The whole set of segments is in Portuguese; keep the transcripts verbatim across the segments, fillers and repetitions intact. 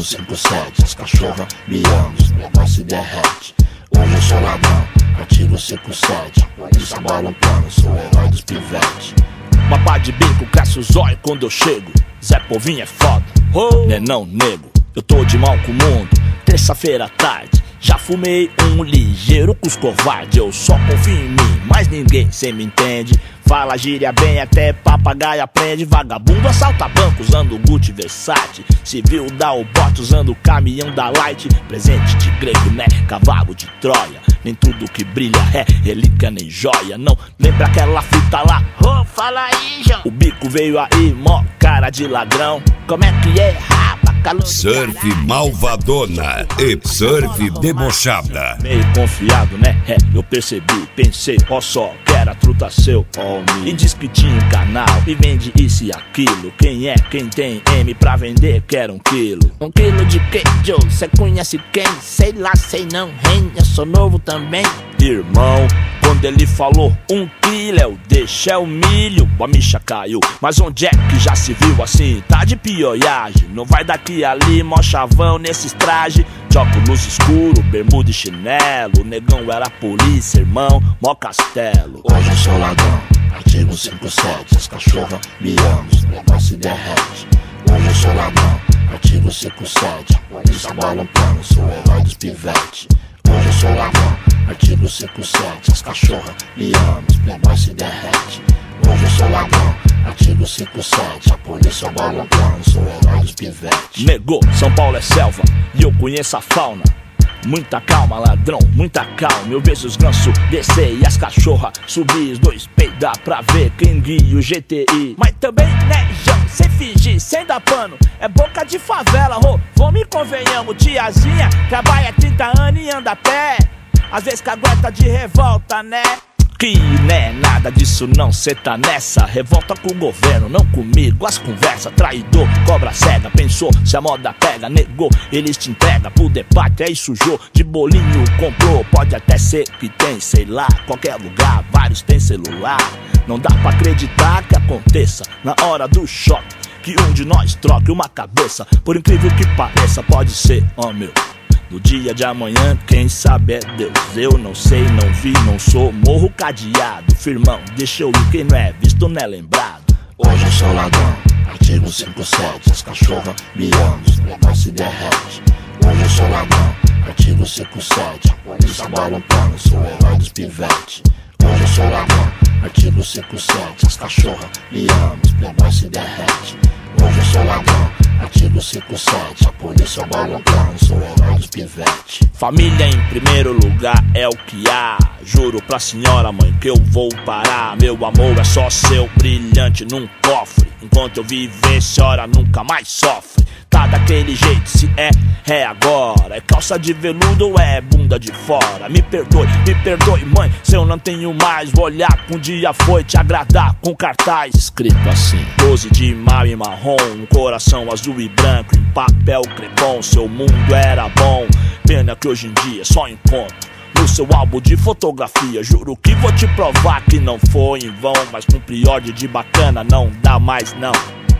Artigo cinquenta e sete, as cachorras me amam, os playboys se derrete. Hoje eu sou ladrão, artigo cinquenta e sete, a polícia bola um plano, sou o herói dos pivetes. Uma pá de bico, cresce o zóio quando eu chego. Zé Povinho é foda, oh. Né não, nego, eu tô de mal com o mundo. Terça-feira à tarde, já fumei um ligeiro com os covardes. Eu só confio em mim, mas ninguém cê me entende. Fala gíria bem, até papagaio aprende. Vagabundo assalta banco usando Gucci Versace. Civil dá o bote usando o caminhão da Light. Presente de grego, né? Cavalo de Troia. Nem tudo que brilha é relíquia nem joia. Não lembra aquela fita lá? Oh, fala aí, João. O bico veio aí, mó cara de ladrão. Como é que é, rapa? Surf malvadona e surf debochada. Meio confiado, né? É, eu percebi, pensei, ó só, que era truta seu, ó me. E diz que tinha um canal e vende isso e aquilo. Quem é, quem tem M pra vender, quer um quilo. Um quilo de quê, Joe? Cê conhece quem? Sei lá, sei não, hein? Eu sou novo também. Irmão, quando ele falou um quilo, eu deixei o milho, a micha caiu. Mas onde é que já se viu assim? Tá de pioiagem, não vai daqui ali, mó chavão nesses trajes. De óculos escuro, bermuda e chinelo. O negão era polícia, irmão, mó castelo. Hoje eu sou ladrão, artigo cinquenta e sete, as cachorras me amam, os playboys se derrete. Hoje eu sou ladrão, artigo cinquenta e sete, a polícia bola um plano, sou o herói dos pivetes. Hoje eu sou ladrão, artigo cinquenta e sete, as cachorras me amam, os playboys se derrete. Hoje eu sou ladrão, artigo cinquenta e sete, a polícia bola um plano, sou o herói dos pivetes. Negou, São Paulo é selva e eu conheço a fauna. Muita calma, ladrão, muita calma. Eu vejo os gansos descer e as cachorras subir. Os dois peidar pra ver quem guia o G T I. Mas também, né, João, sem fingir, sem dar pano. É boca de favela, ro, vamos e convenhamos. Tiazinha trabalha trinta anos e anda a pé. Às vezes cagueta de revolta, né? Que né, nada disso não, cê tá nessa. Revolta com o governo, não comigo. As conversas, traidor, cobra cega. Pensou, se a moda pega, negou. Eles te entregam pro debate, aí sujou. De bolinho comprou, pode até ser que tem, sei lá. Qualquer lugar, vários tem celular. Não dá pra acreditar que aconteça na hora do choque, que um de nós troque uma cabeça. Por incrível que pareça, pode ser, ó meu. No dia de amanhã, quem sabe é Deus. Eu não sei, não vi, não sou. Morro cadeado, firmão, deixa eu ir. Quem não é visto não é lembrado. Hoje eu sou ladrão, artigo cinquenta e sete, as cachorras me amam, os playboys se derrete. Hoje eu sou ladrão, artigo cinquenta e sete, a polícia bola um plano, sou o herói dos pivetes. Hoje eu sou ladrão, artigo cinquenta e sete, as cachorras me amam, os playboys se derrete. Hoje eu sou ladrão, artigo cinquenta e sete, a polícia bola um plano, sou o herói dos pivetes. Família em primeiro lugar é o que há. Juro pra senhora mãe que eu vou parar. Meu amor é só seu, brilhante num cofre. Enquanto eu viver, senhora nunca mais sofre. Tá daquele jeito, se é, é agora. É calça de veludo ou é bunda de fora? Me perdoe, me perdoe mãe, se eu não tenho mais. Vou olhar que um dia foi te agradar com cartaz escrito assim: doze de maio em marrom, um coração azul e branco em papel crepom. Seu mundo era bom, pena que hoje em dia só encontro no seu álbum de fotografia. Juro que vou te provar que não foi em vão, mas com priorde de bacana não dá mais não.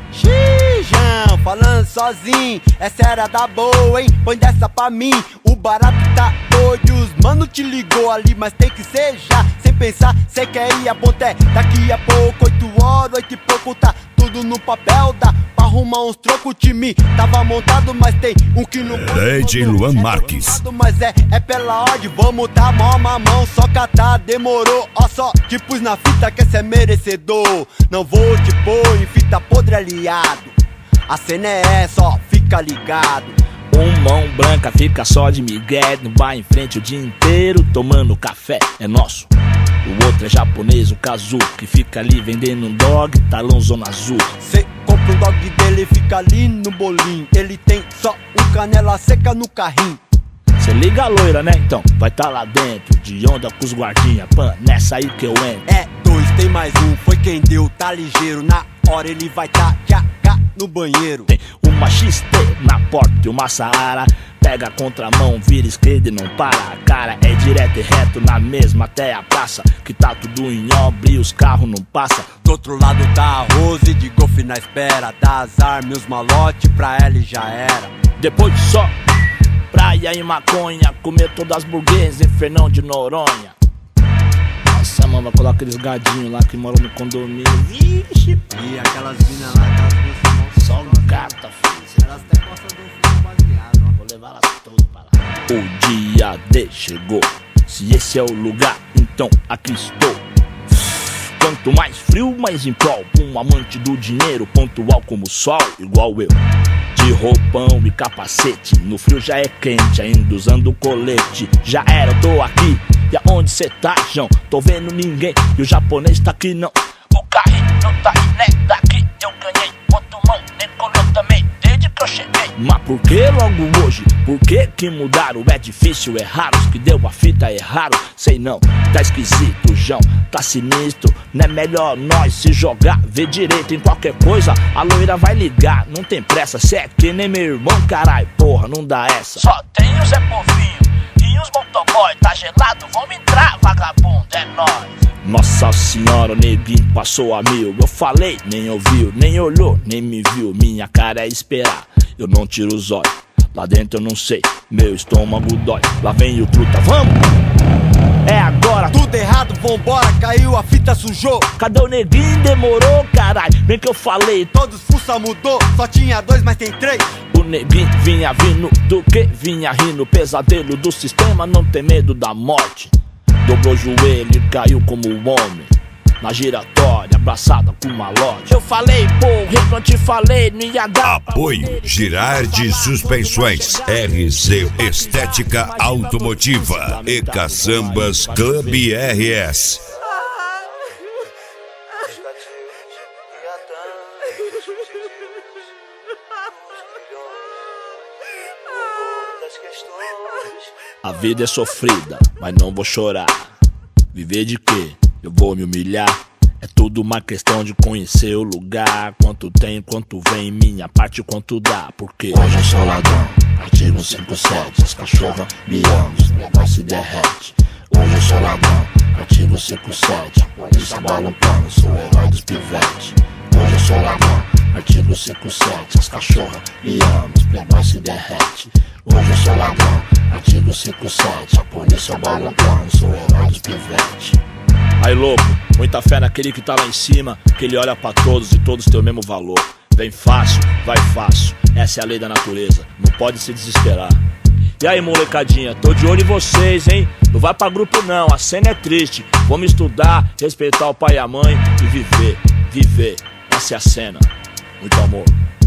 Xijão, falando sozinho, essa era da boa, hein? Põe dessa pra mim, o barato tá doido. Os mano te ligou ali, mas tem que ser já. Sem pensar, cê quer ir a ponté. Daqui a pouco, oito horas, oito e pouco, tá tudo no papel. Dá pra arrumar uns trocos, o time tava montado, mas tem um que não pode. D J Luan Marques. Mas é, é pela ordem, vamos tá mó mamão. Só catar, demorou, ó só te pus na fita que cê é merecedor. Não vou te pôr em fita podre aliado. A cena é essa, ó, fica ligado. Um mão branca fica só de migué, não vai em frente o dia inteiro tomando café, é nosso. O outro é japonês, o Kazu, que fica ali vendendo um dog, talão zona azul. Cê compra um dog dele e fica ali no bolinho. Ele tem só um canela seca no carrinho. Cê liga a loira, né? Então vai tá lá dentro, de onda com os guardinha. Pan, nessa aí que eu entro. É dois, tem mais um, foi quem deu, tá ligeiro. Na hora ele vai tá já cá no banheiro. Tem uma uma X T na porta e uma Saara. Pega a contramão, vira esquerda e não para. A cara é direto e reto na mesma até a praça, que tá tudo em obra e os carros não passam. Do outro lado tá a Rose de golfe na espera. Dá as armas e os malote, pra ela e já era. Depois só praia e maconha, comer todas as burguesas em Fernão de Noronha. Nossa, mano, vai colocar aqueles gadinhos lá que moram no condomínio. Vixe, e aquelas minas lá, aquelas duas só gata, filho. elas até gostam do filme baseado, ó. Vou levar elas todas para lá. O dia D chegou. Se esse é o lugar, então aqui estou. Quanto mais frio, mais em prol. Um amante do dinheiro, pontual como o sol, igual eu. De roupão e capacete, no frio já é quente, ainda usando colete. Já era, eu tô aqui, e aonde cê tá, João? Tô vendo ninguém, e o japonês tá aqui não. O carrinho não tá aí, né? Daqui eu ganhei, outro mão, nem colou também, desde que eu cheguei. Mas por que logo hoje? Por que que mudaram? É difícil, é raro, os que deu a fita é raro. Sei não, tá esquisito, João, tá sinistro. Não é melhor nós se jogar, ver direito em qualquer coisa, a loira vai ligar. Não tem pressa, cê é que nem meu irmão, carai, porra, não dá essa. Só tem o Zé Povinho e os motoboy, tá gelado, vamos entrar, vagabundo, é nóis. Nossa senhora, o neguinho passou a mil. Eu falei, nem ouviu, nem olhou, nem me viu. Minha cara é esperar, eu não tiro os olhos. Lá dentro eu não sei, meu estômago dói. Lá vem o truta, vamos! É agora, tudo errado, vambora, caiu, a fita sujou. Cadê o neguinho? Demorou, caralho. Bem que eu falei, todos fuça mudou, só tinha dois, mas tem três. O neguinho vinha vindo, do que vinha rindo. Pesadelo do sistema, não tem medo da morte. Dobrou o joelho e caiu como um homem na giratória, abraçada com uma loja. Eu falei, porra, não te falei, não ia dar. Apoio Girardi Suspensões, R Z Estética Automotiva e Caçambas Club R S. A vida é sofrida, mas não vou chorar. Viver de quê? Eu vou me humilhar. É tudo uma questão de conhecer o lugar. Quanto tem, quanto vem, minha parte, quanto dá. Porque hoje eu sou ladrão, artigo cinquenta e sete. As cachorras me amam, os negócios se derrete. Hoje eu sou ladrão, artigo cinquenta e sete. Polícia bala um pano, sou o herói dos pivetes. Hoje eu sou ladrão, artigo cinquenta e sete. As cachorras me amam, os playboys se derrete. Hoje eu sou ladrão, artigo cinquenta e sete. A polícia bala um pano, sou o herói dos pivetes. Aí louco, muita fé naquele que tá lá em cima, que ele olha pra todos e todos têm o mesmo valor. Vem fácil, vai fácil, essa é a lei da natureza, não pode se desesperar. E aí molecadinha, tô de olho em vocês, hein? Não vai pra grupo não, a cena é triste. Vamos estudar, respeitar o pai e a mãe e viver, viver, essa é a cena. Muito amor.